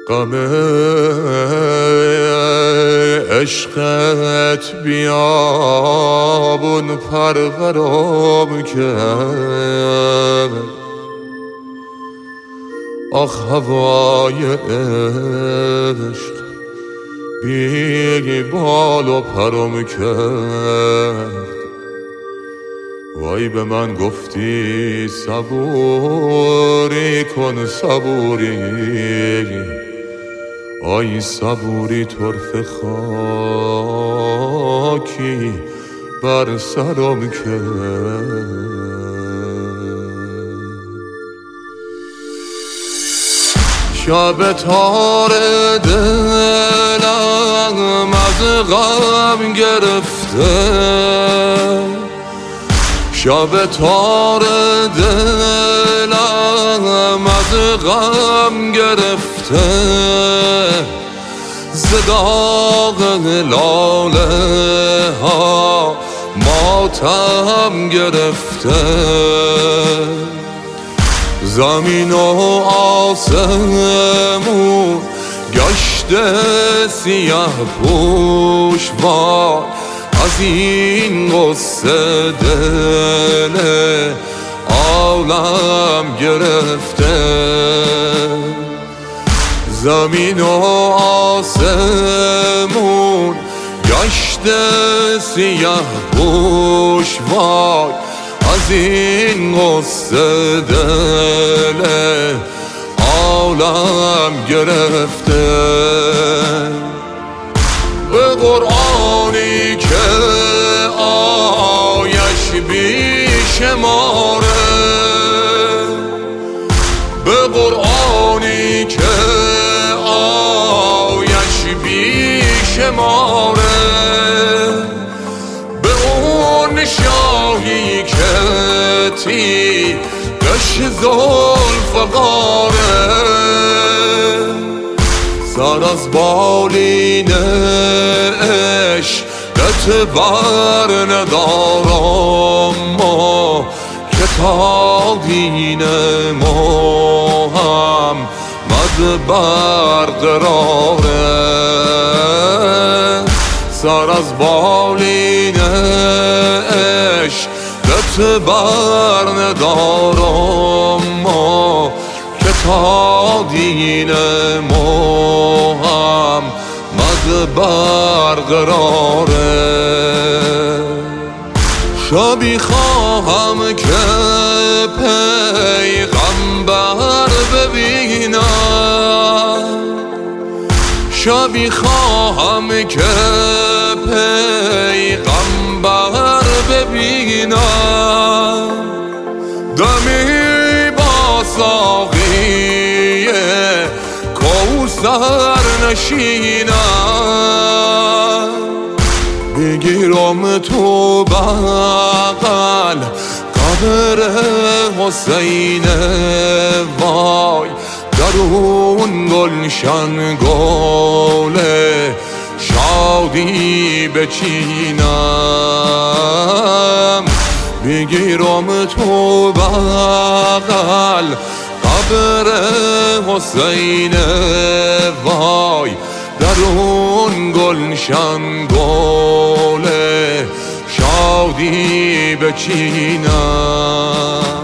غم عشقت بیابون پرورم کرد. آخ هوای عشق بی بال و پرم کرد. وای به من گفتی صبوری کن صبوری، آی صبوری طرف خاکی بر سرم کرد. شب تار دلم از غم گرفته، شب تار دلم از غم گرفته، ز داغ لاله ها ماتم گرفته. زمین و آسمون گشته سیاه پوش، وای از این قصه دل عالم گرفته. زمین و آسمون گشته سیاه پوش، وای از این قصه دل عالم گرفته. به قرآنی که آیش بیشماره، به قرآنی که آیش بیشماره، به اون شاهی که تیغش ذوالفقاره، سر از بالینش عشقت بر ندارم ما، که تا دین محمد برقراره. سر از بالینش عشقت بر ندارم ما، که تا دین محمد برقراره. شبی خواهم که پیغمبر ببینم، شبی خواهم که پیغمبر ببینم، دمی با ساقی کوثر نشینم، بگیرم تو بغل قبر حسین، وای در اون گلشن گل شادی بچینم. بگیرم تو بغل قبر حسین، وای در اون گلشن گل شادی بچینم.